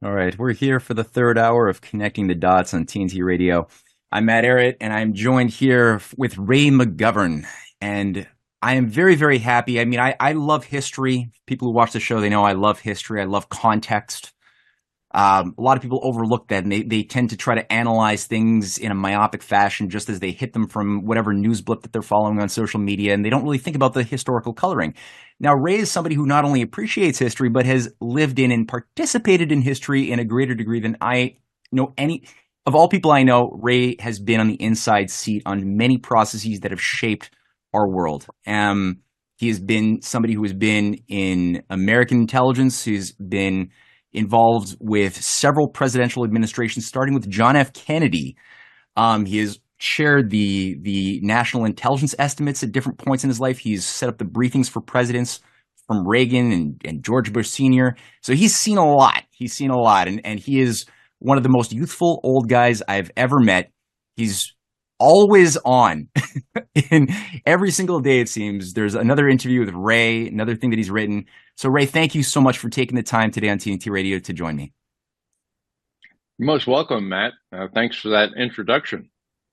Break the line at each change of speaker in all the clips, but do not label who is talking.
All right, we're here for the third hour of Connecting the Dots on TNT Radio. I'm Matt Arrett, and I'm joined here with Ray McGovern. And I am very, very happy. I mean, I love history. People who watch the show, they know I love history. I love context. A lot of people overlook that, and they tend to try to analyze things in a myopic fashion just as they hit them from whatever news blip that they're following on social media, and they don't really think about the historical coloring. Now, Ray is somebody who not only appreciates history, but has lived in and participated in history in a greater degree than I know any. Of all people I know, Ray has been on the inside seat on many processes that have shaped our world. He has been somebody who has been in American intelligence, who's been involved with several presidential administrations, starting with John F. Kennedy. He has shared the national intelligence estimates at different points in his life. He's set up the briefings for presidents from Reagan and George Bush Sr. So he's seen a lot. He's seen a lot. And he is one of the most youthful old guys I've ever met. He's always on. And every single day, it seems, there's another interview with Ray, another thing that he's written. So, Ray, thank you so much for taking the time today on TNT Radio to join me.
You're most welcome, Matt. Thanks for that introduction.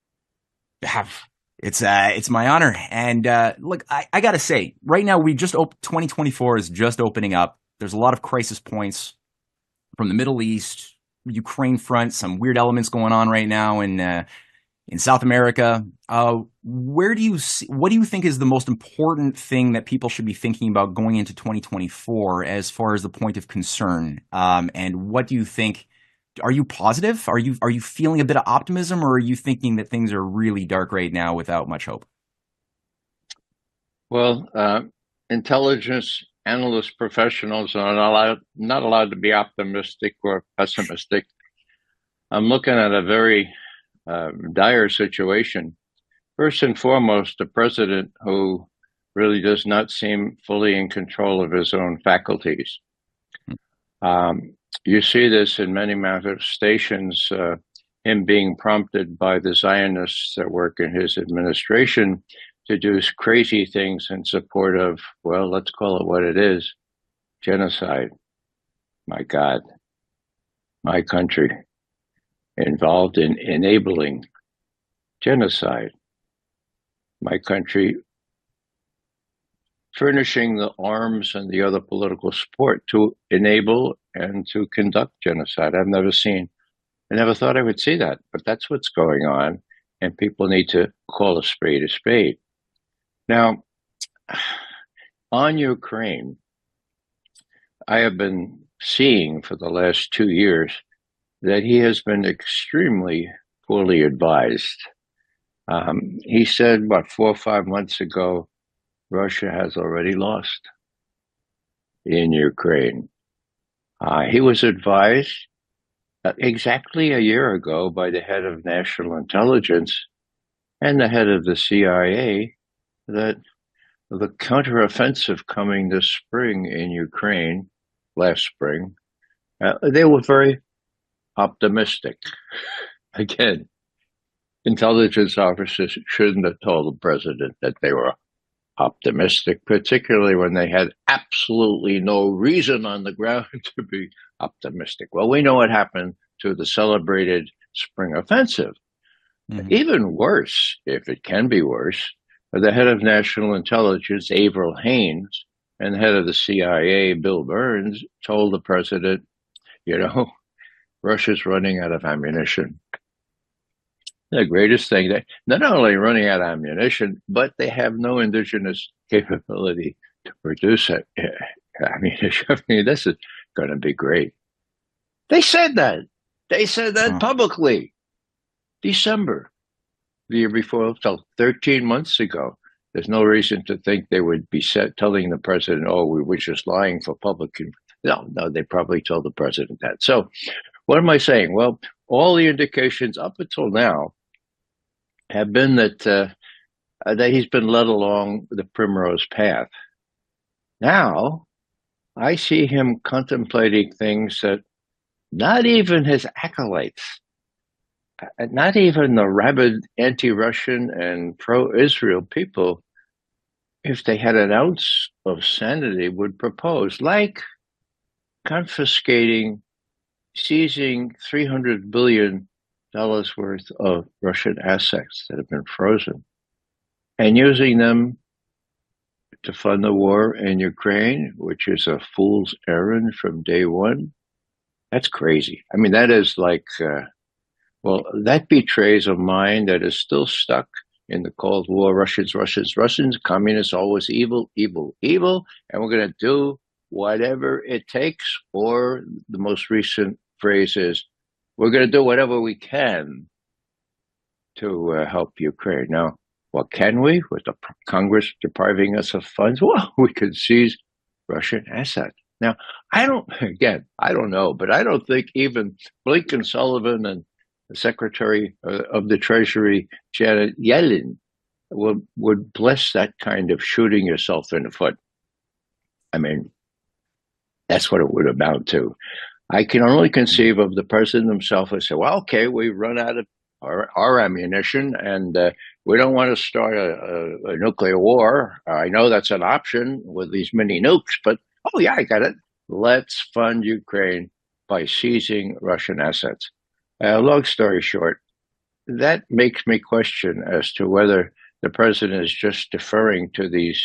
It's my honor. And look, I got to say, right now, 2024 is just opening up. There's a lot of crisis points from the Middle East, Ukraine front, some weird elements going on right now in South America. What do you think is the most important thing that people should be thinking about going into 2024 as far as the point of concern? And what do you think? Are you positive? Are you feeling a bit of optimism, or are you thinking that things are really dark right now without much hope?
Well, intelligence analyst professionals are not allowed to be optimistic or pessimistic. I'm looking at a very dire situation. First and foremost, a president who really does not seem fully in control of his own faculties. You see this in many manifestations, him being prompted by the Zionists that work in his administration to do crazy things in support of, well, let's call it what it is, genocide. My God, my country involved in enabling genocide. My country furnishing the arms and the other political support to enable and to conduct genocide. I never thought I would see that, but that's what's going on, and people need to call a spade a spade. Now, on Ukraine, I have been seeing for the last 2 years that he has been extremely poorly advised. He said, 4 or 5 months ago, Russia has already lost in Ukraine. He was advised exactly a year ago by the head of national intelligence and the head of the CIA that the counteroffensive coming this spring in Ukraine, last spring, they were very optimistic. Again, intelligence officers shouldn't have told the president that they were optimistic, particularly when they had absolutely no reason on the ground to be optimistic. Well, we know what happened to the celebrated spring offensive. Mm-hmm. Even worse, if it can be worse, the head of national intelligence, Avril Haines, and the head of the CIA, Bill Burns, told the president, Russia's running out of ammunition. The greatest thing, that not only running out of ammunition, but they have no indigenous capability to produce it. Ammunition. I mean, this is going to be great. They said that. They said that publicly. December, the year before, so 13 months ago. There's no reason to think they would be telling the president, "Oh, we were just lying for public." No, they probably told the president that. So, what am I saying? Well, all the indications up until now have been that he's been led along the primrose path. Now, I see him contemplating things that not even his acolytes, not even the rabid anti-Russian and pro-Israel people, if they had an ounce of sanity, would propose, like confiscating seizing $300 billion worth of Russian assets that have been frozen and using them to fund the war in Ukraine, which is a fool's errand from day one. That's crazy. I mean, that is like, well, that betrays a mind that is still stuck in the Cold War. Russians, Russians, Russians, communists, always evil, evil, evil. And we're going to do whatever it takes. Or the most recent phrase is, we're going to do whatever we can to help Ukraine. Now, what can we, with the Congress depriving us of funds? Well, we could seize Russian assets. Now, I don't know, but I don't think even Blinken, Sullivan, and the Secretary of the Treasury, Janet Yellen, would bless that kind of shooting yourself in the foot. I mean, that's what it would amount to. I can only conceive of the president himself and say, well, okay, we run out of our ammunition and we don't want to start a nuclear war. I know that's an option with these mini nukes, but oh yeah, I got it. Let's fund Ukraine by seizing Russian assets. Long story short, that makes me question as to whether the president is just deferring to these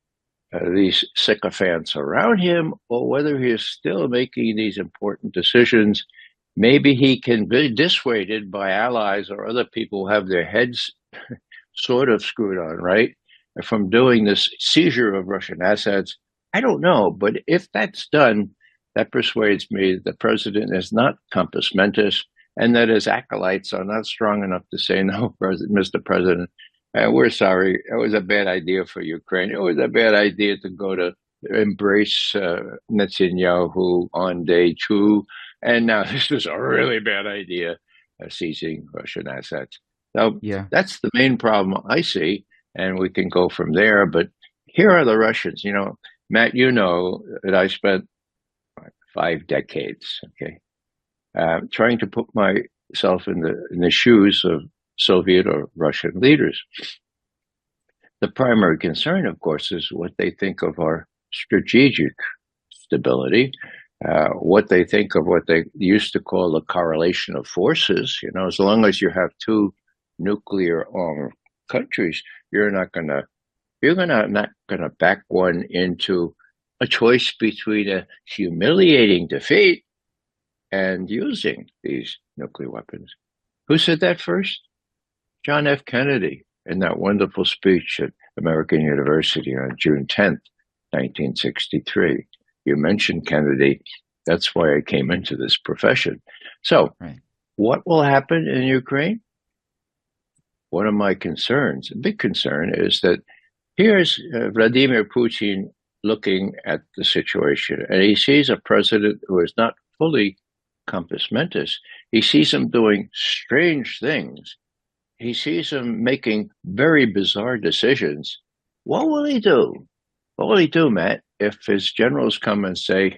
sycophants around him, or whether he is still making these important decisions. Maybe he can be dissuaded by allies or other people who have their heads sort of screwed on, right, from doing this seizure of Russian assets. I don't know, but if that's done, that persuades me the president is not compos mentis, and that his acolytes are not strong enough to say, no, Mr. President, we're sorry. It was a bad idea for Ukraine. It was a bad idea to go to embrace Netanyahu on day 2. And now this is a really bad idea, seizing Russian assets. So
Yeah.
that's the main problem I see, and we can go from there. But here are the Russians. You know, Matt, you know that I spent 5 decades, okay, trying to put myself in the shoes of Soviet or Russian leaders. The primary concern, of course, is what they think of our strategic stability, what they think of what they used to call the correlation of forces. You know, as long as you have 2 nuclear armed countries, you're not gonna back one into a choice between a humiliating defeat and using these nuclear weapons. Who said that first? John F. Kennedy, in that wonderful speech at American University on June 10th, 1963. You mentioned Kennedy. That's why I came into this profession. So, right. What will happen in Ukraine? One of my concerns, a big concern, is that here's Vladimir Putin looking at the situation, and he sees a president who is not fully compos mentis. He sees him doing strange things. He sees him making very bizarre decisions. What will he do? What will he do, Matt, if his generals come and say,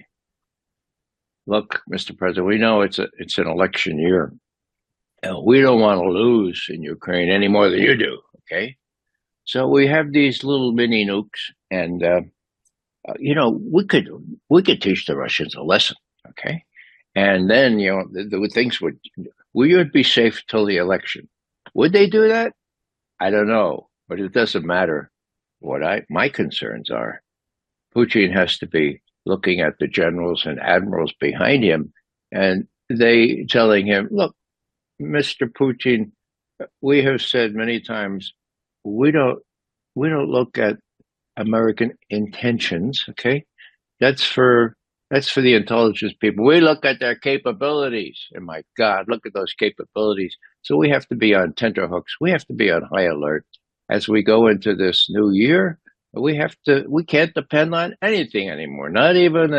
look, Mr. President, we know it's an election year. We don't want to lose in Ukraine any more than you do, okay? So we have these little mini nukes, and, you know, we could teach the Russians a lesson, okay? And then, you know, the things we would be safe till the election. Would they do that? I don't know, but it doesn't matter what my concerns are. Putin has to be looking at the generals and admirals behind him, and they telling him, look, Mr. Putin, we have said many times, we don't look at American intentions, okay? That's for the intelligence people. We look at their capabilities. And my God, look at those capabilities. So we have to be on tenterhooks. We have to be on high alert as we go into this new year. We can't depend on anything anymore. Not even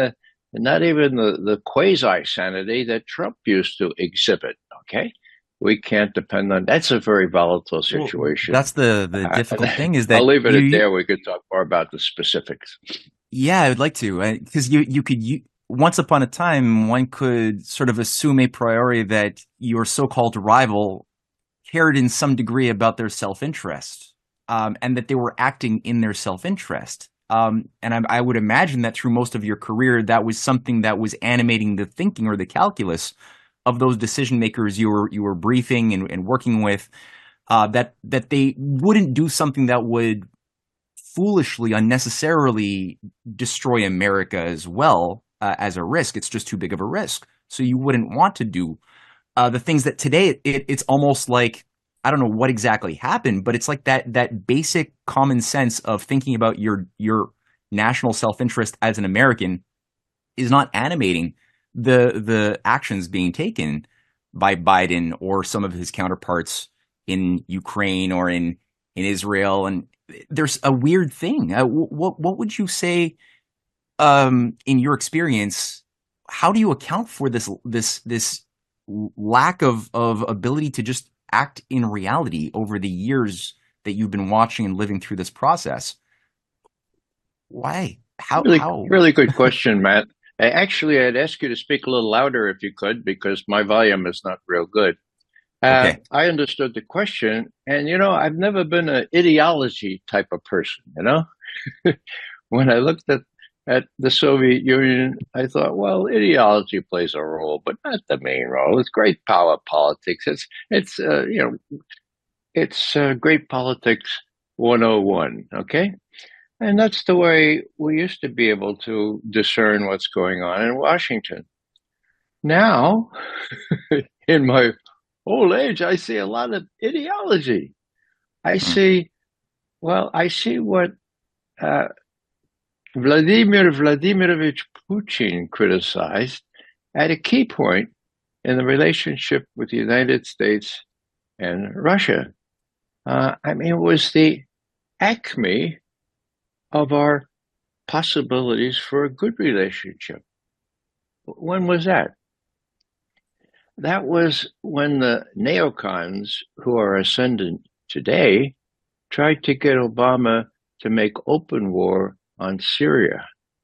the quasi sanity that Trump used to exhibit. Okay, we can't depend on. That's a very volatile situation.
Well, that's the difficult thing is that
I'll leave it at there. We could talk more about the specifics.
Yeah, I would like to, because you could once upon a time, one could sort of assume a priori that your so-called rival cared in some degree about their self-interest, and that they were acting in their self-interest. And I would imagine that through most of your career, that was something that was animating the thinking or the calculus of those decision makers you were briefing and working with. That they wouldn't do something that would foolishly, unnecessarily destroy America as well as a risk. It's just too big of a risk. So you wouldn't want to do the things that today it's almost like I don't know what exactly happened, but it's like that basic common sense of thinking about your national self interest as an American is not animating the actions being taken by Biden or some of his counterparts in Ukraine or in Israel. And there's a weird thing. What would you say in your experience? How do you account for this lack of ability to just act in reality over the years that you've been watching and living through this process? Why? How?
Really good question, Matt. Actually, I'd ask you to speak a little louder if you could, because my volume is not real good.
Okay.
I understood the question, and I've never been an ideology type of person. When I looked at the Soviet Union, I thought, well, ideology plays a role, but not the main role. It's great power politics. It's great politics 101. Okay, and that's the way we used to be able to discern what's going on in Washington. Now, in my old age, I see a lot of ideology. I
Mm,
see, I see what Vladimir Vladimirovich Putin criticized at a key point in the relationship with the United States and Russia. It was the acme of our possibilities for a good relationship. When was that? That was when the neocons, who are ascendant today, tried to get Obama to make open war on Syria.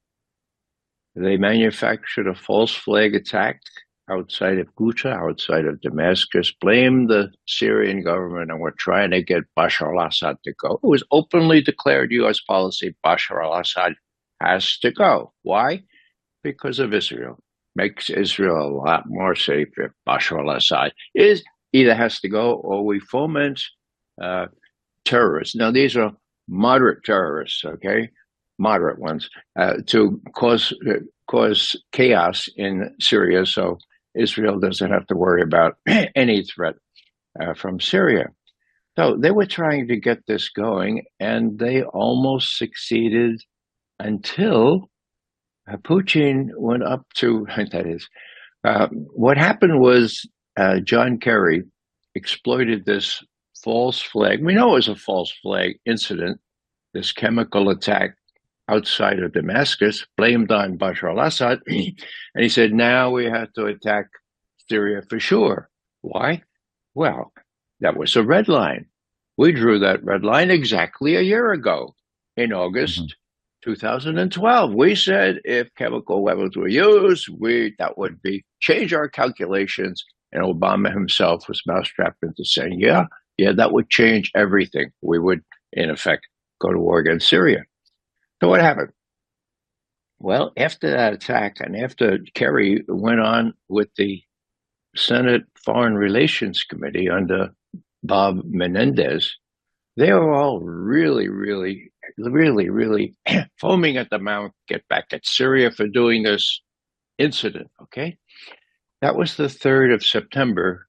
They manufactured a false flag attack outside of Ghouta, outside of Damascus, blamed the Syrian government, and were trying to get Bashar al-Assad to go. It was openly declared U.S. policy, Bashar al-Assad has to go. Why? Because of Israel. Makes Israel a lot more safe if Bashar al-Assad either has to go or we foment terrorists. Now, these are moderate terrorists, okay? Moderate ones, to cause chaos in Syria so Israel doesn't have to worry about any threat from Syria. So they were trying to get this going, and they almost succeeded until Putin went up to, that is, what happened was John Kerry exploited this false flag. We know it was a false flag incident, this chemical attack outside of Damascus, blamed on Bashar al-Assad. And he said, now we have to attack Syria for sure. Why? Well, that was a red line. We drew that red line exactly a year ago in August
mhm.
2012. We said if chemical weapons were used, that would change our calculations. And Obama himself was mousetrapped into saying, yeah, that would change everything. We would, in effect, go to war against Syria. So what happened? Well, after that attack and after Kerry went on with the Senate Foreign Relations Committee under Bob Menendez, they were all really, really, really, really foaming at the mouth, get back at Syria for doing this incident, okay? That was the 3rd of September,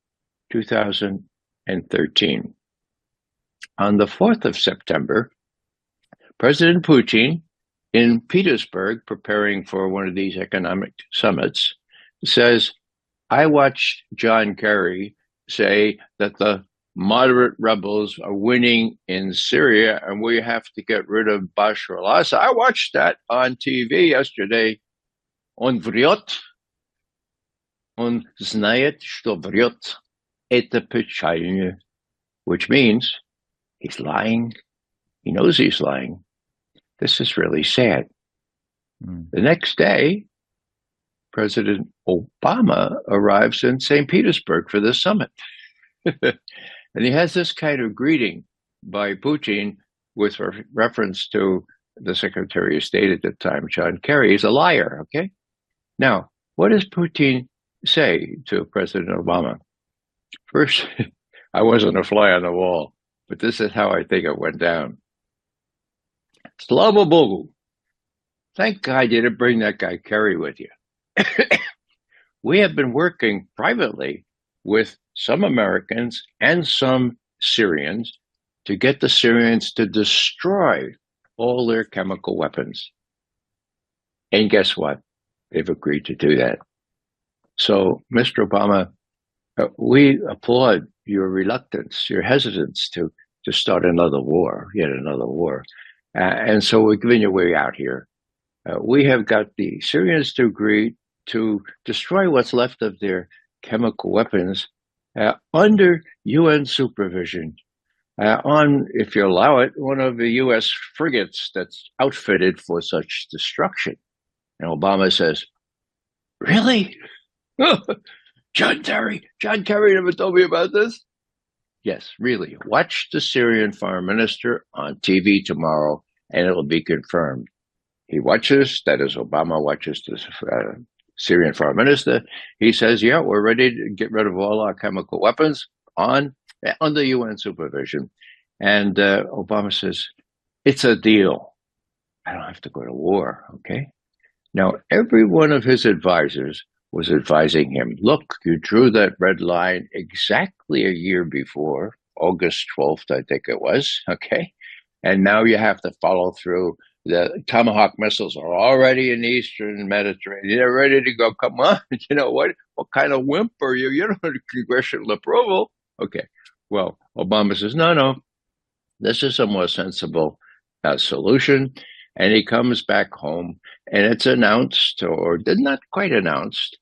2013. On the 4th of September, President Putin, in Petersburg, preparing for one of these economic summits, says, I watched John Kerry say that the moderate rebels are winning in Syria and we have to get rid of Bashar al-Assad. I watched that on TV yesterday. Он врет, он знает, что врет. Это печально, which means he's lying. He knows he's lying. This is really sad.
Mm.
The next day, President Obama arrives in St. Petersburg for this summit. And he has this kind of greeting by Putin with reference to the Secretary of State at the time, John Kerry, is a liar. Okay. Now, what does Putin say to President Obama? First, I wasn't a fly on the wall, but this is how I think it went down. Slava Bogu. Thank God you didn't bring that guy Kerry with you. We have been working privately with some Americans and some Syrians to get the Syrians to destroy all their chemical weapons. And guess what? They've agreed to do that. So, Mr. Obama, we applaud your reluctance, your hesitance to start another war, yet another war. And so we're giving you a way out here. We have got the Syrians to agree to destroy what's left of their chemical weapons under UN supervision on, if you allow it, one of the U.S. frigates that's outfitted for such destruction. And Obama says, really? John Kerry never told me about this. Yes, really. Watch the Syrian foreign minister on TV tomorrow, and it'll be confirmed. He watches, that is, Obama watches the Syrian foreign minister. He says, yeah, we're ready to get rid of all our chemical weapons under UN supervision. And Obama says, it's a deal. I don't have to go to war, okay? Now, every one of his advisors was advising him, look, you drew that red line exactly a year before, August 12th, I think it was, okay? And now you have to follow through. The Tomahawk missiles are already in the Eastern Mediterranean. They're ready to go. Come on. You know what? What kind of wimp are you? You don't have congressional approval. Okay. Well, Obama says, no, this is a more sensible solution. And he comes back home, and it's announced, or not quite announced.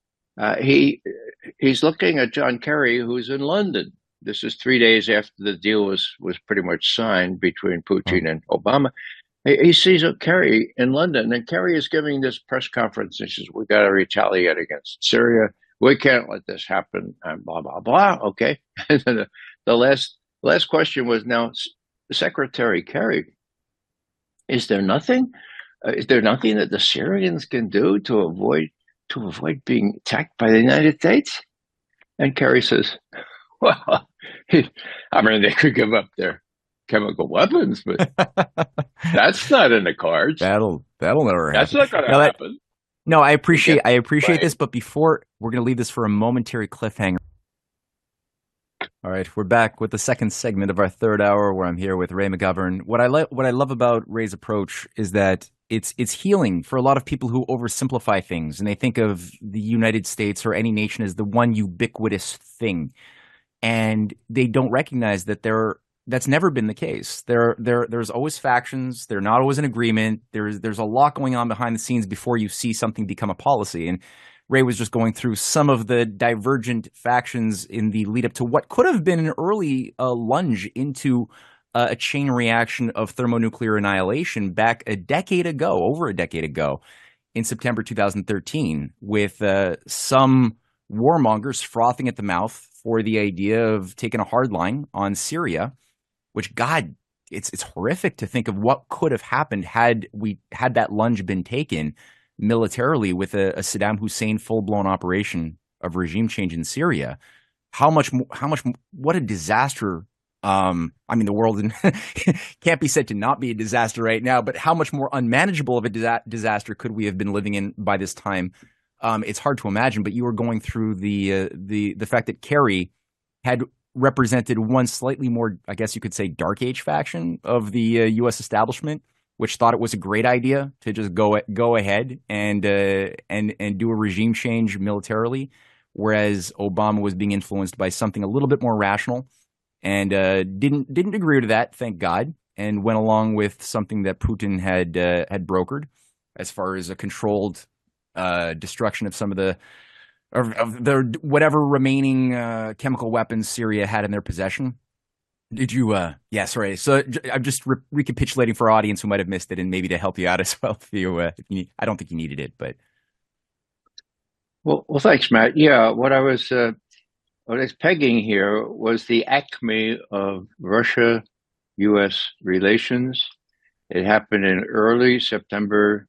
He's looking at John Kerry, who's in London. This is 3 days after the deal was pretty much signed between Putin and Obama. He sees Kerry in London, and Kerry is giving this press conference and says, we got to retaliate against Syria. We can't let this happen, and blah, blah, blah. Okay. And then the last question was, now, Secretary Kerry, is there nothing that the Syrians can do to avoid being attacked by the United States? And Kerry says, well, I mean, they could give up their chemical weapons, but that's not in the cards.
That'll never happen.
That's not going to happen.
No, I appreciate this, but before, we're going to leave this for a momentary cliffhanger. All right, we're back with the second segment of our third hour, where I'm here with Ray McGovern. What I love about Ray's approach is that it's healing for a lot of people who oversimplify things, and they think of the United States or any nation as the one ubiquitous thing, and they don't recognize that that's never been the case. There's always factions. They're not always in agreement. There's a lot going on behind the scenes before you see something become a policy. And Ray was just going through some of the divergent factions in the lead up to what could have been an early lunge into a chain reaction of thermonuclear annihilation back over a decade ago, in September 2013, with some warmongers frothing at the mouth for the idea of taking a hard line on Syria, which, God, it's horrific to think of what could have happened had that lunge been taken militarily with a Saddam Hussein full-blown operation of regime change in Syria. What a disaster. I mean, the world can't be said to not be a disaster right now, but how much more unmanageable of a disaster could we have been living in by this time? It's hard to imagine, but you were going through the fact that Kerry had represented one slightly more, I guess you could say, dark age faction of the U.S. establishment, which thought it was a great idea to just go ahead and do a regime change militarily, whereas Obama was being influenced by something a little bit more rational and didn't agree to that, thank God, and went along with something that Putin had brokered as far as a controlled destruction of some of the whatever remaining chemical weapons Syria had in their possession. Did you? Yeah, sorry. So I'm just recapitulating for our audience who might have missed it, and maybe to help you out as well. If you I don't think you needed it, but
well, thanks, Matt. Yeah, what I was pegging here was the acme of Russia-U.S. relations It happened in early September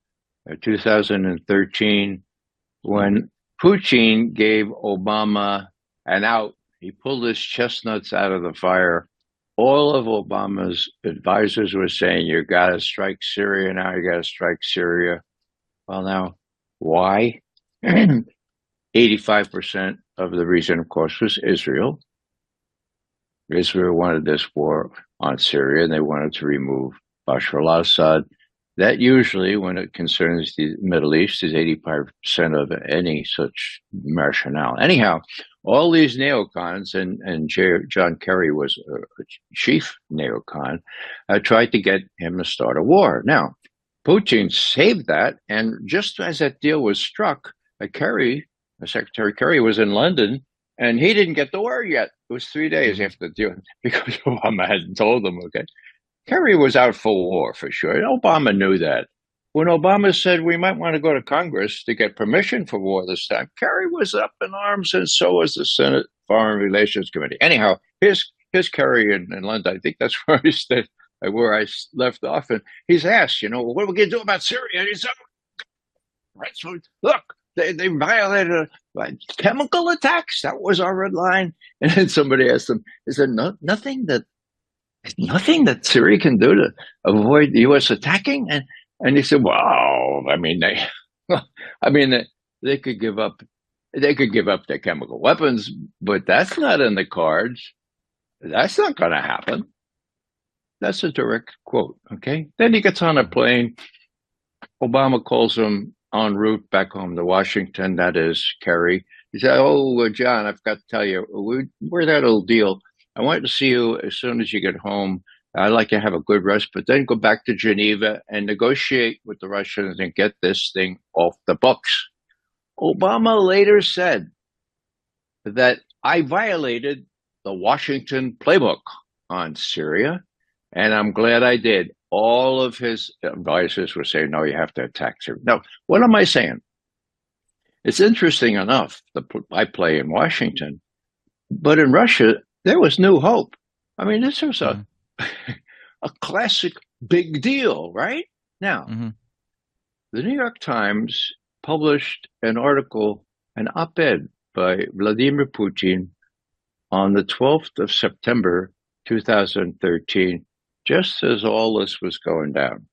2013 when Putin gave Obama an out. He pulled his chestnuts out of the fire. All of Obama's advisors were saying, you got to strike Syria now, you got to strike Syria. Well, now, why? 85% of the reason, of course, was Israel. Israel wanted this war on Syria, and they wanted to remove Bashar al-Assad. That usually, when it concerns the Middle East, is 85% of any such rationale. Anyhow, all these neocons, and John Kerry was a chief neocon, tried to get him to start a war. Now, Putin saved that, and just as that deal was struck, Secretary Kerry was in London, and he didn't get the word yet. It was 3 days after the deal because Obama hadn't told him, okay? Kerry was out for war for sure. And Obama knew that. When Obama said we might want to go to Congress to get permission for war this time, Kerry was up in arms, and so was the Senate Foreign Relations Committee. Anyhow, here's Kerry in London. I think that's where I left off. And he's asked, what are we going to do about Syria? And he said, look, they violated chemical attacks. That was our red line. And then somebody asked him, is there nothing that Syria can do to avoid the U.S. attacking? And he said, well, they could give up their chemical weapons, but that's not in the cards. That's not going to happen. That's a direct quote. Okay. Then he gets on a plane. Obama calls him en route back home to Washington. That is Kerry. He said, "Oh, John, I've got to tell you, we're that old deal. I want to see you as soon as you get home. I'd like to have a good rest, but then go back to Geneva and negotiate with the Russians and get this thing off the books." Obama later said that I violated the Washington playbook on Syria, and I'm glad I did. All of his advisors were saying, no, you have to attack Syria. Now, what am I saying? It's interesting enough, I play in Washington, but in Russia, there was new hope. I mean, this was a classic big deal, right? Now, the New York Times published an article, an op-ed by Vladimir Putin on the 12th of September, 2013, just as all this was going down.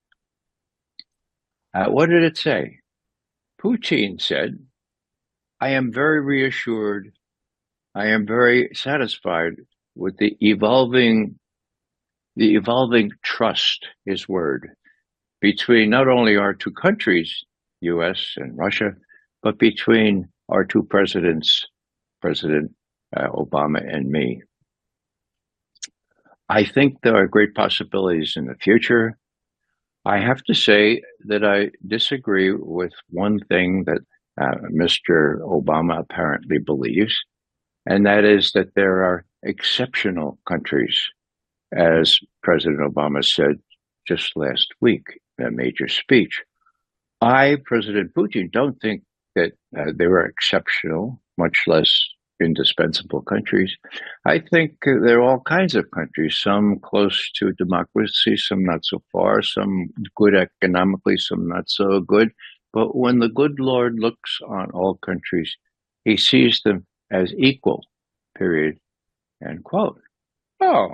What did it say? Putin said, I am very reassured. I am very satisfied with the evolving trust, his word, between not only our two countries, U.S. and Russia, but between our two presidents, President Obama and me. I think there are great possibilities in the future. I have to say that I disagree with one thing that Mr. Obama apparently believes, and that is that there are exceptional countries, as President Obama said just last week in a major speech. President Putin, don't think that there are exceptional, much less indispensable countries. I think there are all kinds of countries, some close to democracy, some not so far, some good economically, some not so good. But when the good Lord looks on all countries, he sees them as equal, period, end quote. Oh,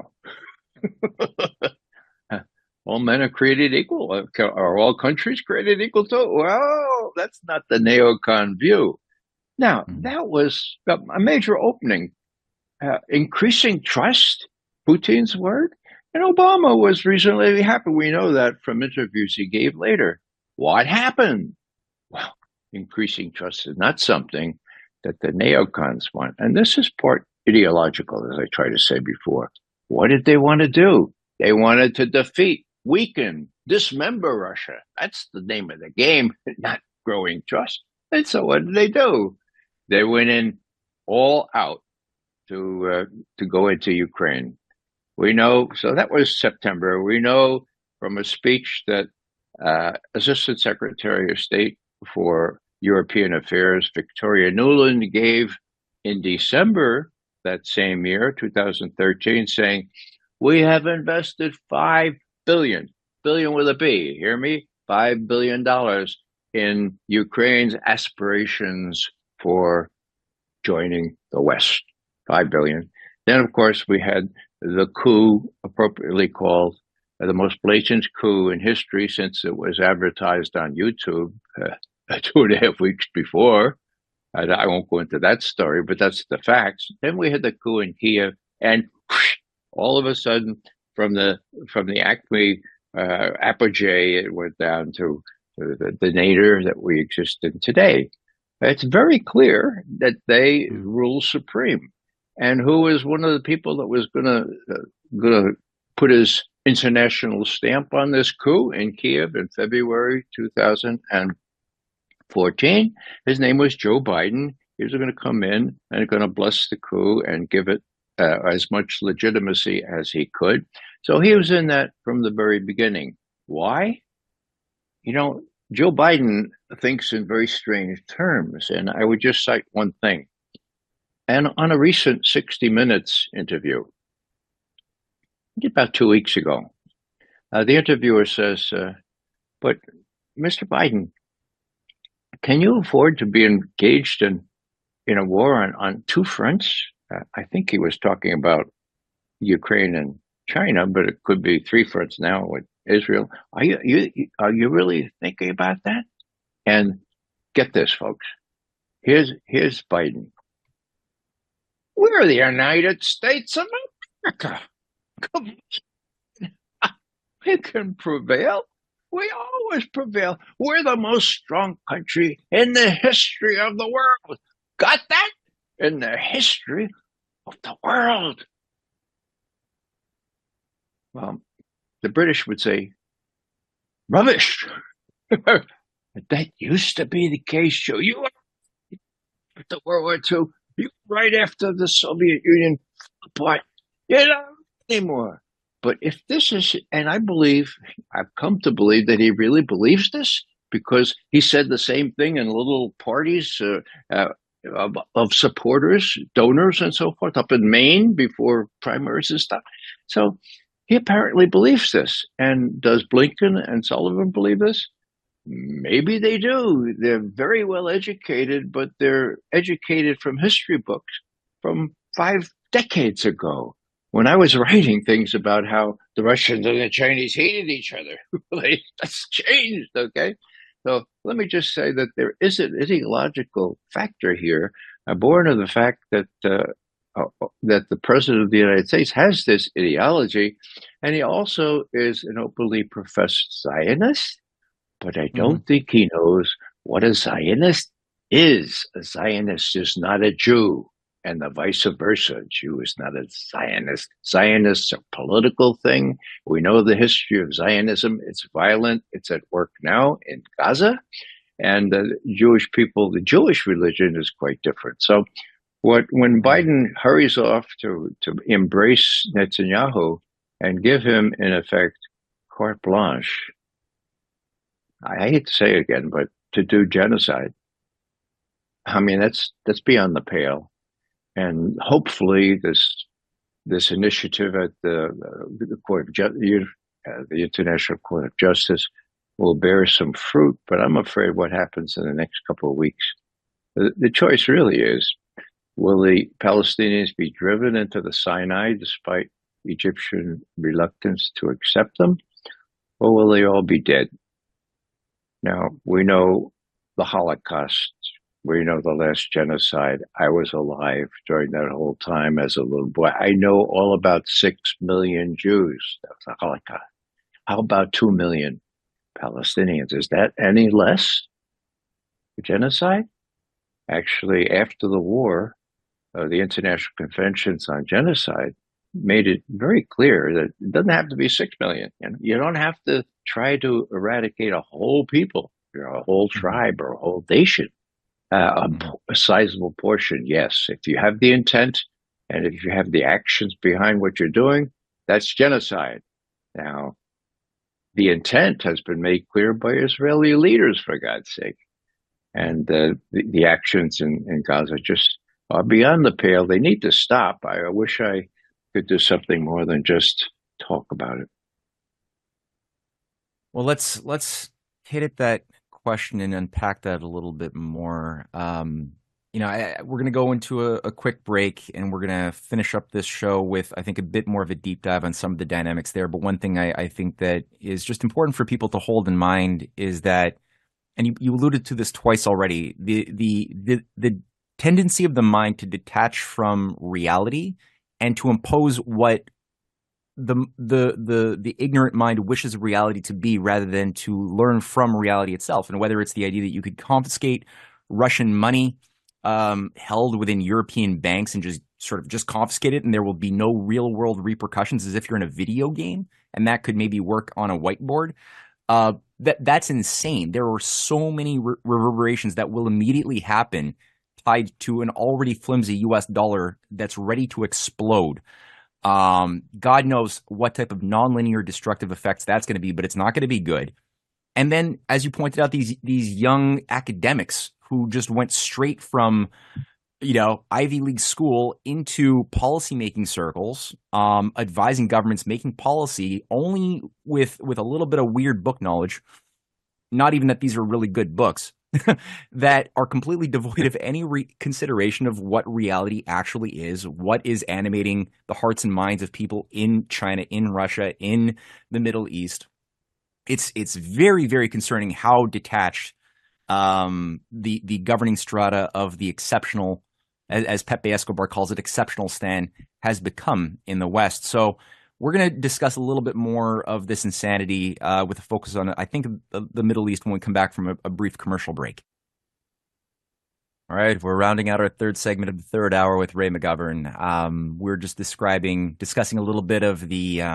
all men are created equal. Are all countries created equal too? Well, that's not the neocon view. Now, that was a major opening, increasing trust, Putin's word. And Obama was reasonably happy. We know that from interviews he gave later. What happened? Well, increasing trust is not something that the neocons want. And this is part ideological, as I tried to say before. What did they want to do? They wanted to defeat, weaken, dismember Russia. That's the name of the game, not growing trust. And so what did they do? They went in all out to go into Ukraine. We know, so that was September. We know from a speech that Assistant Secretary of State for European Affairs, Victoria Nuland, gave in December that same year, 2013, saying, we have invested $5 billion billion with a B. Hear me? $5 billion in Ukraine's aspirations for joining the West. 5 billion. Then, of course, we had the coup, appropriately called the most blatant coup in history since it was advertised on YouTube 2.5 weeks before. I won't go into that story, but that's the facts. Then we had the coup in Kiev, and all of a sudden, from the Acme apogee, it went down to the nadir that we exist in today. It's very clear that they rule supreme. And who is one of the people that was going to put his international stamp on this coup in Kiev in February 2014? His name was Joe Biden. He was going to come in and going to bless the coup and give it as much legitimacy as he could. So he was in that from the very beginning. Why? Joe Biden thinks in very strange terms, and I would just cite one thing. And on a recent 60 Minutes interview, about 2 weeks ago, the interviewer says, but Mr. Biden, can you afford to be engaged in a war on two fronts? I think he was talking about Ukraine and China, but it could be three fronts now with Israel. Are you really thinking about that? And get this, folks. Here's Biden. We're the United States of America. We can prevail. We always prevail. We're the most strong country in the history of the world. Got that? In the history of the world. Well, the British would say, rubbish. That used to be the case, Joe. You were after World War II. You were right after the Soviet Union fell apart. You're not anymore. But if this is, and I've come to believe that he really believes this, because he said the same thing in little parties of supporters, donors, and so forth up in Maine before primaries and stuff. So he apparently believes this. And does Blinken and Sullivan believe this? Maybe they do. They're very well educated, but they're educated from history books from 5 decades ago, when I was writing things about how the Russians and the Chinese hated each other. That's changed, okay? So let me just say that there is an ideological factor here, born of the fact that the President of the United States has this ideology, and he also is an openly professed Zionist. But I don't think he knows what a Zionist is. A Zionist is not a Jew, and the vice versa. A Jew is not a Zionist. Zionists are a political thing. We know the history of Zionism. It's violent. It's at work now in Gaza. And the Jewish people, the Jewish religion is quite different. So when Biden hurries off to embrace Netanyahu and give him, in effect, carte blanche, I hate to say it again, but to do genocide, I mean, that's beyond the pale. And hopefully this initiative at the Court of the International Court of Justice will bear some fruit, but I'm afraid what happens in the next couple of weeks, the choice really is, will the Palestinians be driven into the Sinai despite Egyptian reluctance to accept them, or will they all be dead? Now, we know the Holocaust. We know the last genocide. I was alive during that whole time as a little boy. I know all about 6 million Jews. That was the Holocaust. How about 2 million Palestinians? Is that any less genocide? Actually, after the war, the International Conventions on Genocide made it very clear that it doesn't have to be 6 million. You don't have to try to eradicate a whole people, a whole tribe or a whole nation. A sizable portion, yes. If you have the intent and if you have the actions behind what you're doing, that's genocide. Now, the intent has been made clear by Israeli leaders, for God's sake. And the actions in Gaza just are beyond the pale. They need to stop. I wish I could do something more than just talk about it.
Well, let's hit at that question and unpack that a little bit more. We're going to go into a quick break, and we're going to finish up this show with, I think, a bit more of a deep dive on some of the dynamics there. But one thing I think that is just important for people to hold in mind is that, and you alluded to this twice already, the tendency of the mind to detach from reality and to impose what the ignorant mind wishes reality to be rather than to learn from reality itself. And whether it's the idea that you could confiscate Russian money held within European banks and just confiscate it, and there will be no real world repercussions, as if you're in a video game, and that could maybe work on a whiteboard. That's insane. There are so many reverberations that will immediately happen tied to an already flimsy US dollar that's ready to explode. God knows what type of nonlinear destructive effects that's going to be, but it's not going to be good. And then, as you pointed out, these young academics who just went straight from, Ivy League school into policymaking circles, advising governments, making policy only with a little bit of weird book knowledge. Not even that these are really good books, that are completely devoid of any consideration of what reality actually is, what is animating the hearts and minds of people in China, in Russia, in the Middle East. It's very, very concerning how detached the governing strata of the exceptional, as Pepe Escobar calls it, exceptional stand has become in the West. So we're going to discuss a little bit more of this insanity with a focus on, I think, the Middle East when we come back from a brief commercial break. All right, we're rounding out our third segment of the third hour with Ray McGovern. We're just discussing a little bit of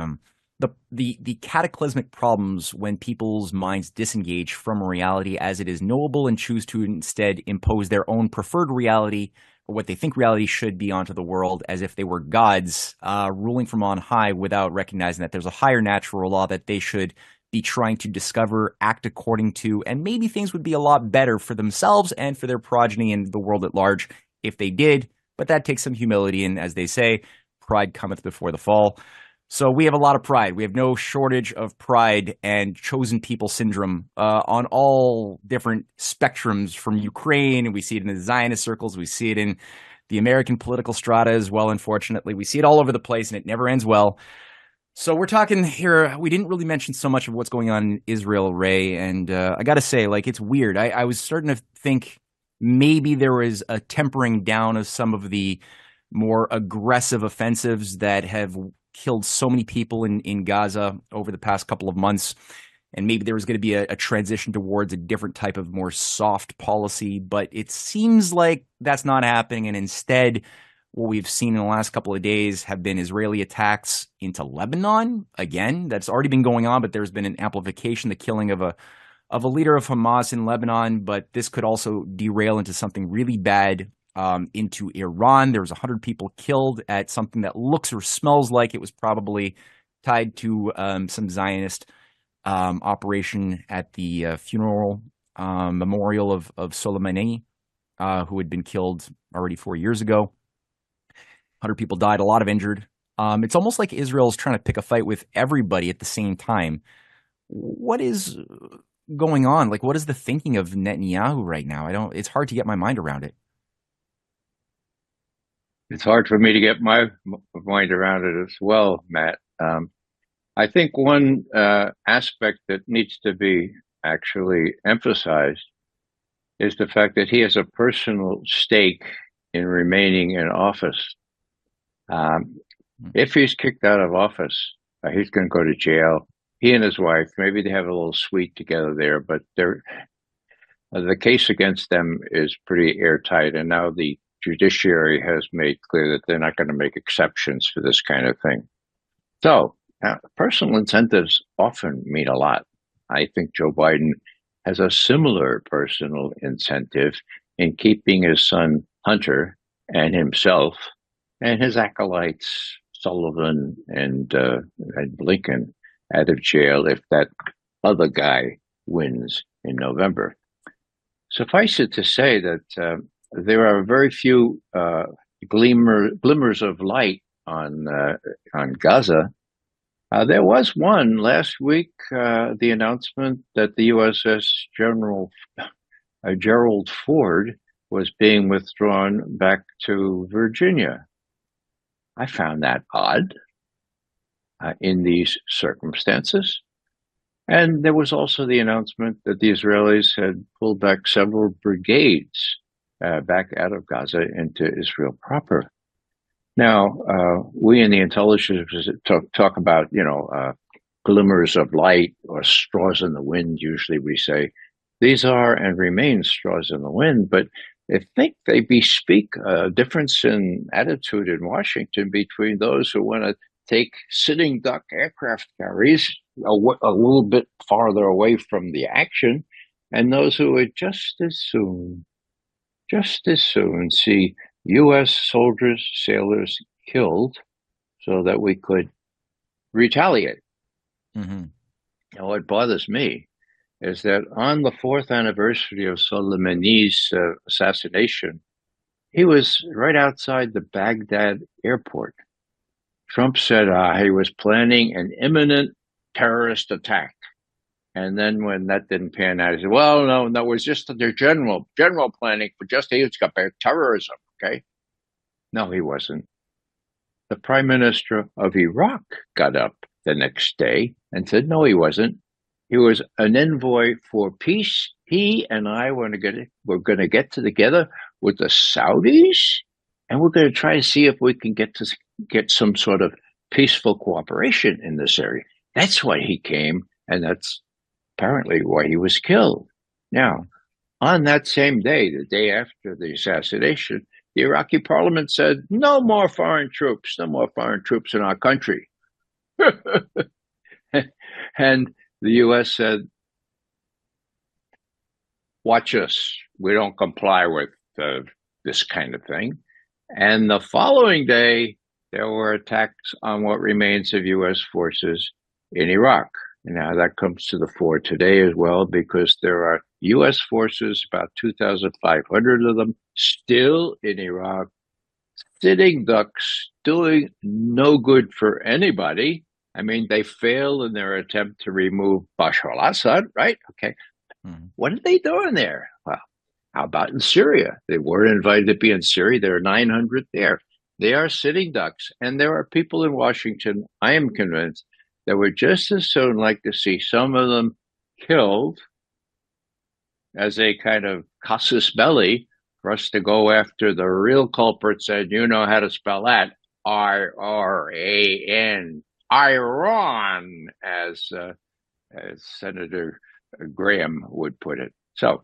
the cataclysmic problems when people's minds disengage from reality as it is knowable and choose to instead impose their own preferred reality, or what they think reality should be, onto the world, as if they were gods ruling from on high, without recognizing that there's a higher natural law that they should be trying to discover, act according to, and maybe things would be a lot better for themselves and for their progeny and the world at large if they did. But that takes some humility, and as they say, pride cometh before the fall. So we have a lot of pride. We have no shortage of pride and chosen people syndrome on all different spectrums from Ukraine. And we see it in the Zionist circles. We see it in the American political strata as well, unfortunately. We see it all over the place, and it never ends well. So we're talking here. We didn't really mention so much of what's going on in Israel, Ray. And I got to say, it's weird. I was starting to think maybe there was a tempering down of some of the more aggressive offensives that have killed so many people in Gaza over the past couple of months. And maybe there was going to be a transition towards a different type of more soft policy. But it seems like that's not happening. And instead, what we've seen in the last couple of days have been Israeli attacks into Lebanon. Again, that's already been going on, but there's been an amplification, the killing of a leader of Hamas in Lebanon. But this could also derail into something really bad into Iran. There was 100 people killed at something that looks or smells like it was probably tied to some Zionist operation at the funeral memorial of Soleimani, who had been killed already 4 years ago. 100 people died, a lot of injured. It's almost like Israel is trying to pick a fight with everybody at the same time. What is going on? What is the thinking of Netanyahu right now? It's hard to get my mind around it.
It's hard for me to get my mind around it as well, Matt. I think one aspect that needs to be actually emphasized is the fact that he has a personal stake in remaining in office. If he's kicked out of office, he's going to go to jail. He and his wife, maybe they have a little suite together there, but the case against them is pretty airtight. And now the judiciary has made clear that they're not going to make exceptions for this kind of thing. So personal incentives often mean a lot. I think Joe Biden has a similar personal incentive in keeping his son Hunter and himself and his acolytes, Sullivan and Blinken, out of jail if that other guy wins in November. Suffice it to say that there are very few glimmers of light on Gaza. There was one last week, the announcement that the USS Gerald Ford was being withdrawn back to Virginia. I found that odd in these circumstances. And there was also the announcement that the Israelis had pulled back several brigades back out of Gaza into Israel proper. Now, we in the intelligence talk about, glimmers of light or straws in the wind, usually we say. These are and remain straws in the wind, but I think they bespeak a difference in attitude in Washington between those who want to take sitting duck aircraft carriers a little bit farther away from the action, and those who would just as soon see U.S. soldiers, sailors killed so that we could retaliate.
Mm-hmm.
Now, what bothers me is that on the 4th anniversary of Soleimani's assassination, he was right outside the Baghdad airport. Trump said he was planning an imminent terrorist attack. And then when that didn't pan out, he said, well, no, it was just their general planning for just terrorism, okay? No, he wasn't. The prime minister of Iraq got up the next day and said, no, he wasn't. He was an envoy for peace. He and I were going to get together with the Saudis, and we're going to try to see if we can get some sort of peaceful cooperation in this area. That's why he came, and that's apparently why he was killed. Now, on that same day, the day after the assassination, the Iraqi parliament said, no more foreign troops in our country. And the U.S. said, watch us. We don't comply with this kind of thing. And the following day, there were attacks on what remains of U.S. forces in Iraq. Now, that comes to the fore today as well, because there are U.S. forces, about 2,500 of them, still in Iraq, sitting ducks, doing no good for anybody. I mean, they failed in their attempt to remove Bashar al-Assad, right? Okay. Mm-hmm. What are they doing there? Well, how about in Syria? They weren't invited to be in Syria. There are 900 there. They are sitting ducks. And there are people in Washington, I am convinced, that would just as soon like to see some of them killed as a kind of casus belli for us to go after the real culprits. And you know how to spell that, Iran, Iran, as Senator Graham would put it. So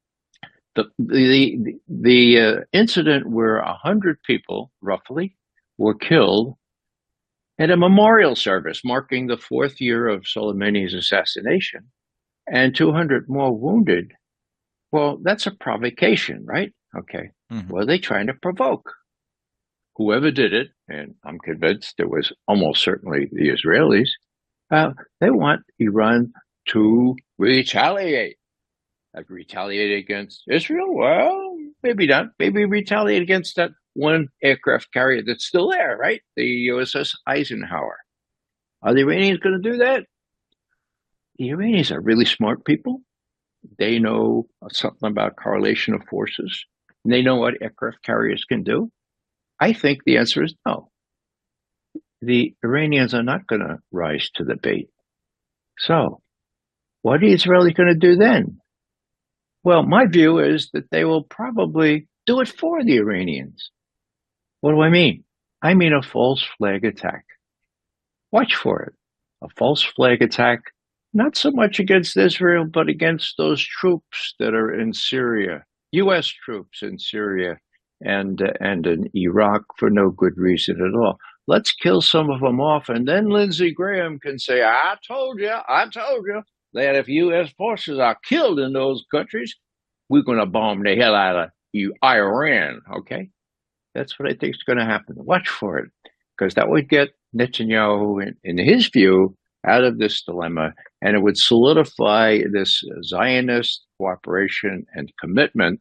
the incident where 100 people, roughly, were killed at a memorial service marking the 4th year of Soleimani's assassination, and 200 more wounded. Well, that's a provocation, right? Okay. Mm-hmm. What are they trying to provoke? Whoever did it, and I'm convinced it was almost certainly the Israelis, they want Iran to retaliate. Like retaliate against Israel? Well, maybe not. Maybe retaliate against that one aircraft carrier that's still there, right? The USS Eisenhower. Are the Iranians going to do that? The Iranians are really smart people. They know something about correlation of forces. And they know what aircraft carriers can do. I think the answer is no. The Iranians are not going to rise to the bait. So, what are the Israelis going to do then? Well, my view is that they will probably do it for the Iranians. What do I mean? I mean a false flag attack. Watch for it. A false flag attack, not so much against Israel, but against those troops that are in Syria, U.S. troops in Syria and in Iraq for no good reason at all. Let's kill some of them off, and then Lindsey Graham can say, I told you that if U.S. forces are killed in those countries, we're going to bomb the hell out of Iran, okay? That's what I think is going to happen. Watch for it, because that would get Netanyahu, in his view, out of this dilemma, and it would solidify this Zionist cooperation and commitment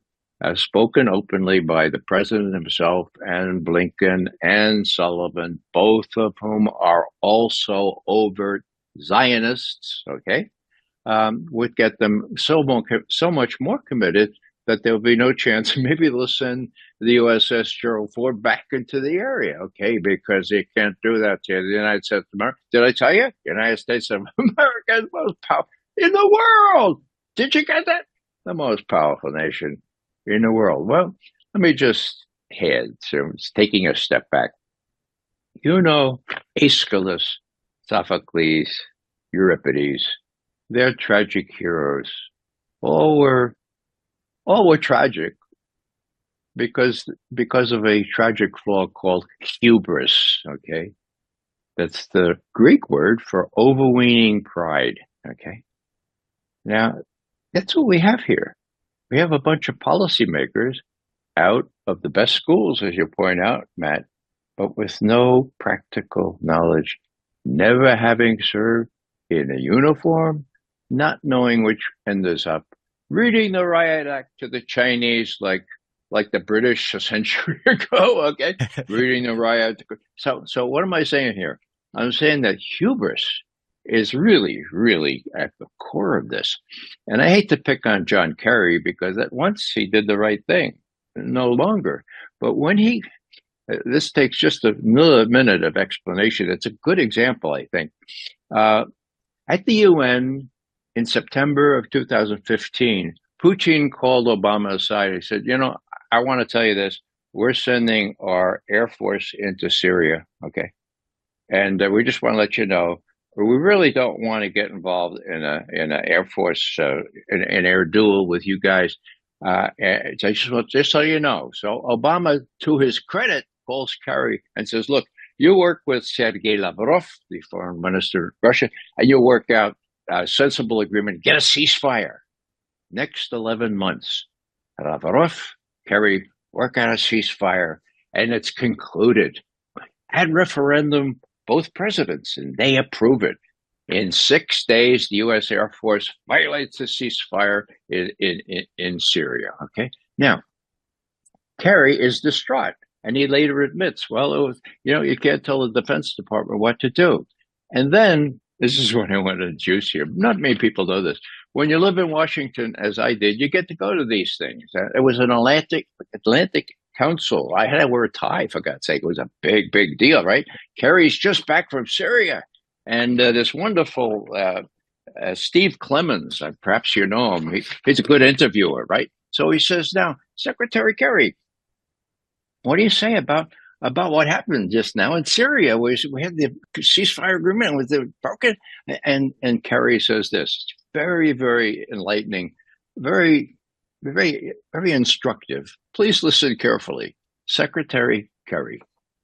spoken openly by the president himself and Blinken and Sullivan, both of whom are also overt Zionists, okay, would get them so much more committed that there'll be no chance. Maybe they'll send the USS Gerald Ford back into the area, okay, because they can't do that to the United States of America. Did I tell you? The United States of America is the most powerful in the world. Did you get that? The most powerful nation in the world. Well, let me just head to taking a step back. You know, Aeschylus, Sophocles, Euripides, they're tragic heroes. All were tragic because of a tragic flaw called hubris, okay? That's the Greek word for overweening pride, okay? Now, that's what we have here. We have a bunch of policymakers out of the best schools, as you point out, Matt, but with no practical knowledge, never having served in a uniform, not knowing which end is up, reading the Riot Act to the Chinese like the British a century ago, okay? Reading the Riot Act. So what am I saying here? I'm saying that hubris is really, really at the core of this. And I hate to pick on John Kerry because at once he did the right thing, no longer. But when this takes just a minute of explanation. It's a good example, I think. At the UN in September of 2015, Putin called Obama aside. He said, I want to tell you this. We're sending our Air Force into Syria, okay? And we just want to let you know, we really don't want to get involved in an Air Force, an air duel with you guys. Just so you know. So Obama, to his credit, calls Kerry and says, look, you work with Sergei Lavrov, the foreign minister of Russia, and you work out a sensible agreement, get a ceasefire. Next 11 months, Lavrov, Kerry, work out a ceasefire, and it's concluded. At referendum, both presidents, and they approve it. In 6 days, the U.S. Air Force violates the ceasefire in Syria, okay? Now, Kerry is distraught, and he later admits, well, it was, you can't tell the Defense Department what to do. And then, this is what I want to juice here. Not many people know this. When you live in Washington, as I did, you get to go to these things. It was an Atlantic Council. I had to wear a tie, for God's sake. It was a big, big deal, right? Kerry's just back from Syria. And this wonderful Steve Clemons, perhaps you know him, he's a good interviewer, right? So he says, now, Secretary Kerry, what do you say about what happened just now in Syria? We had the ceasefire agreement with the broken. And Kerry says this, very, very enlightening, very, very, very instructive. Please listen carefully. Secretary Kerry.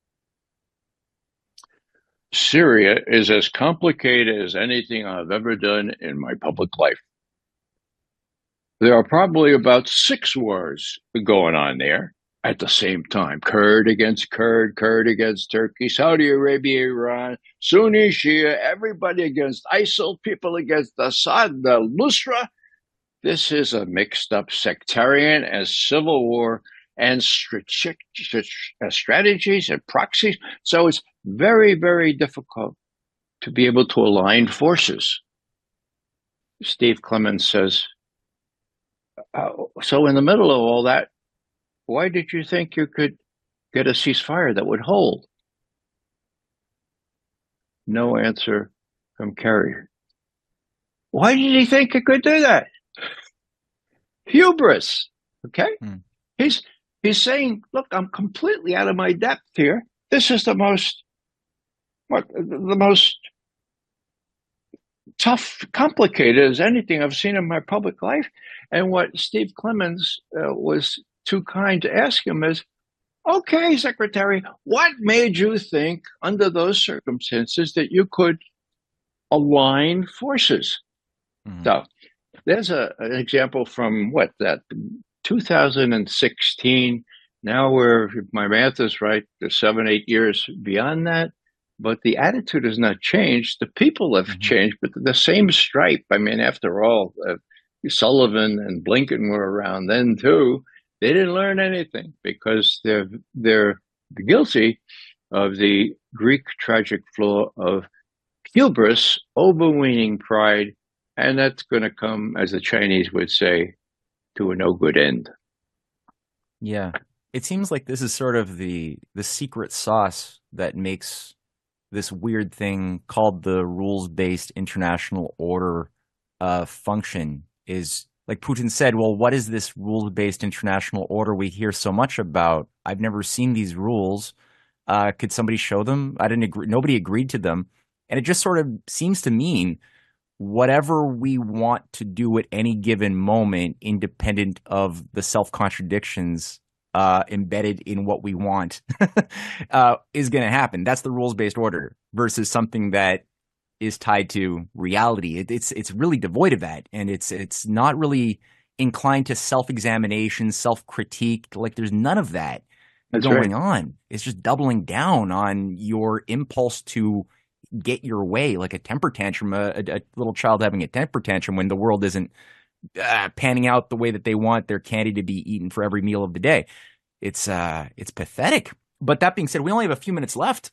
Syria is as complicated as anything I've ever done in my public life. There are probably about 6 wars going on there at the same time. Kurd against Kurd, Kurd against Turkey, Saudi Arabia, Iran, Sunni, Shia, everybody against ISIL, people against Assad, the Nusra. This is a mixed up sectarian and civil war and strategies and proxies. So it's very, very difficult to be able to align forces. Steve Clemons says, so in the middle of all that, why did you think you could get a ceasefire that would hold? No answer from Kerry. Why did he think he could do that? Hubris, okay? He's saying, look, I'm completely out of my depth here. This is the most tough, complicated as anything I've seen in my public life. And what Steve Clemons was too kind to ask him is, okay, Secretary, what made you think under those circumstances that you could align forces? Mm-hmm. So there's an example from 2016. Now if my math is right, there's 7-8 years beyond that. But the attitude has not changed. The people have changed, but the same stripe. I mean, after all, Sullivan and Blinken were around then too. They didn't learn anything because they're guilty of the Greek tragic flaw of hubris, overweening pride, and that's going to come, as the Chinese would say, to a no good end.
Yeah. It seems like this is sort of the secret sauce that makes this weird thing called the rules-based international order function is like Putin said, well, what is this rules-based international order we hear so much about? I've never seen these rules. Could somebody show them? I didn't agree. Nobody agreed to them. And it just sort of seems to mean whatever we want to do at any given moment, independent of the self contradictions embedded in what we want, is going to happen. That's the rules based order versus something that is tied to reality. It's really devoid of that, and it's not really inclined to self examination, self critique. Like there's none of that
That's right.
going on. It's just doubling down on your impulse to get your way, like a temper tantrum, a little child having a temper tantrum when the world isn't panning out the way that they want their candy to be eaten for every meal of the day. It's pathetic. But that being said, we only have a few minutes left.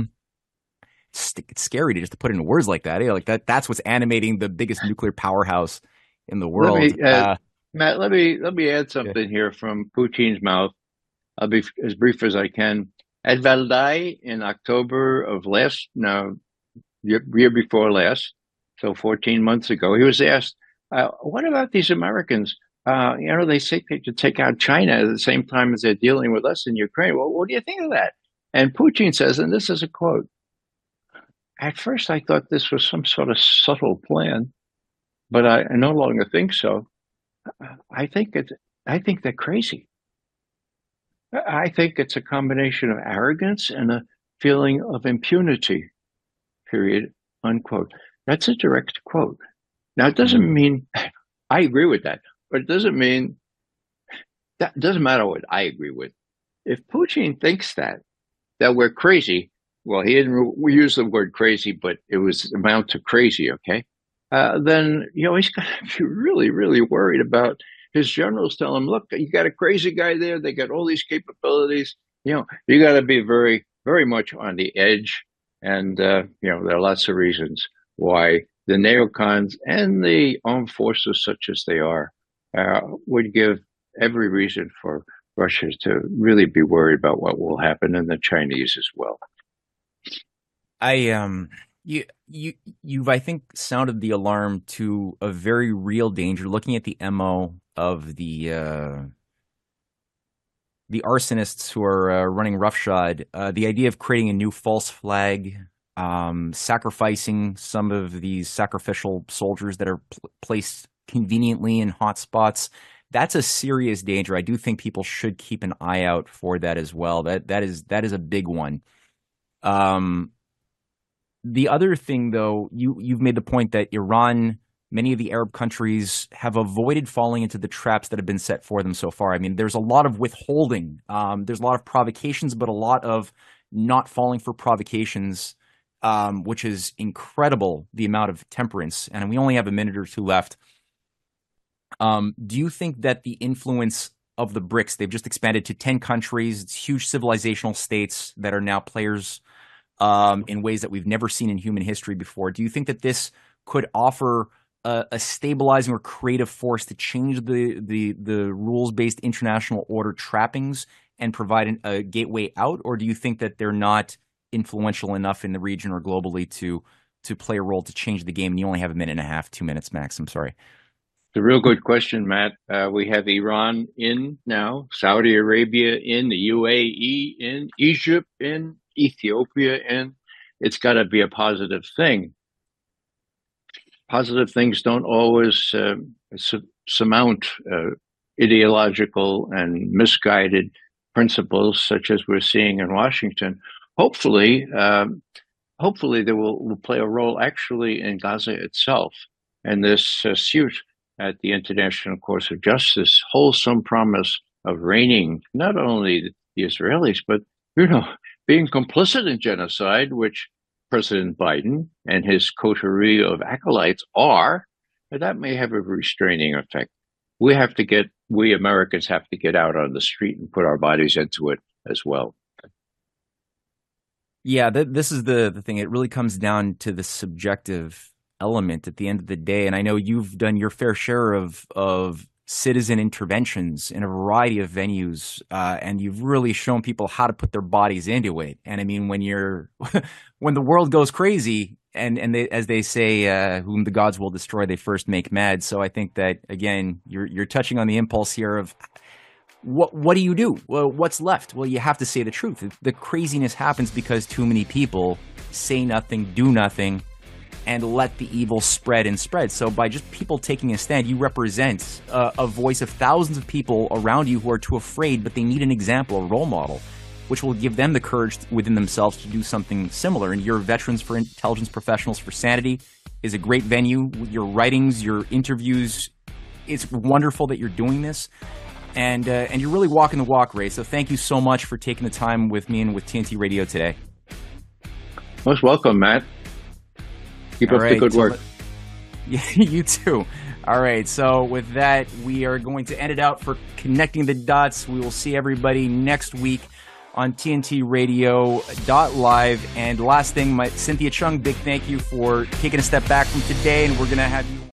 It's scary to just to put it into words like that. Like that's what's animating the biggest nuclear powerhouse in the
Let
world.
me, Matt. Let me add
Yeah.
something here from Putin's mouth. I'll be as brief as I can. At Valdai in October of last, no, year before last, so 14 months ago, he was asked, "What about these Americans? They say they could take out China at the same time as they're dealing with us in Ukraine. Well, what do you think of that?" And Putin says, and this is a quote: "At first, I thought this was some sort of subtle plan, but I no longer think so. I think it's, I think they're crazy. I think it's a combination of arrogance and a feeling of impunity." Period. Unquote. That's a direct quote. Now, it doesn't
Mm.
mean I agree with that, but it doesn't mean that doesn't matter what I agree with. If Putin thinks that we're crazy, well, he didn't. We use the word crazy, but it was amount to crazy. Okay, then he's going to be really, really worried about his generals. Tell him, look, you got a crazy guy there. They got all these capabilities. You got to be very, very much on the edge. And there are lots of reasons why the neocons and the armed forces, such as they are, would give every reason for Russia to really be worried about what will happen, and the Chinese as well.
I you you you've I think sounded the alarm to a very real danger. Looking at the MO of the arsonists who are running roughshod, the idea of creating a new false flag, sacrificing some of these sacrificial soldiers that are placed conveniently in hot spots. That's a serious danger. I do think people should keep an eye out for that as well. That is a big one. Um, the other thing, though, you've made the point that Iran, many of the Arab countries have avoided falling into the traps that have been set for them so far. I mean, there's a lot of withholding. There's a lot of provocations, but a lot of not falling for provocations, which is incredible, the amount of temperance. And we only have a minute or two left. Do you think that the influence of the BRICS, they've just expanded to 10 countries, it's huge civilizational states that are now players in ways that we've never seen in human history before. Do you think that this could offer a stabilizing or creative force to change the rules-based international order trappings and provide a gateway out? Or do you think that they're not influential enough in the region or globally to play a role to change the game? And you only have a minute and a half, 2 minutes max. I'm sorry.
It's a real good question, Matt. We have Iran in now, Saudi Arabia in, the UAE in, Egypt in, Ethiopia in. It's got to be a positive thing. Positive things don't always surmount ideological and misguided principles, such as we're seeing in Washington. Hopefully, hopefully they will play a role actually in Gaza itself. And this suit at the International Court of Justice holds some promise of reining not only the Israelis, but being complicit in genocide, which President Biden and his coterie of acolytes are. And that may have a restraining effect. we Americans have to get out on the street and put our bodies into it as well.
Yeah, this is the thing. It really comes down to the subjective element at the end of the day. And I know you've done your fair share of citizen interventions in a variety of venues, and you've really shown people how to put their bodies into it. And I mean, when you're when the world goes crazy, and they, as they say, whom the gods will destroy, they first make mad. So I think that again, you're touching on the impulse here of what do you do? Well, what's left? Well, you have to say the truth. The craziness happens because too many people say nothing, do nothing, and let the evil spread and spread. So by just people taking a stand, you represent a voice of thousands of people around you who are too afraid, but they need an example, a role model, which will give them the courage within themselves to do something similar. And your Veterans for Intelligence Professionals for Sanity is a great venue. Your writings, your interviews, it's wonderful that you're doing this. And you're really walking the walk, Ray. So thank you so much for taking the time with me and with TNT Radio today.
Most welcome, Matt. Keep up the good work.
Yeah, you too. All right. So with that, we are going to end it out for Connecting the Dots. We will see everybody next week on TNTRadio.live. And last thing, Cynthia Chung, big thank you for taking a step back from today. And we're going to have you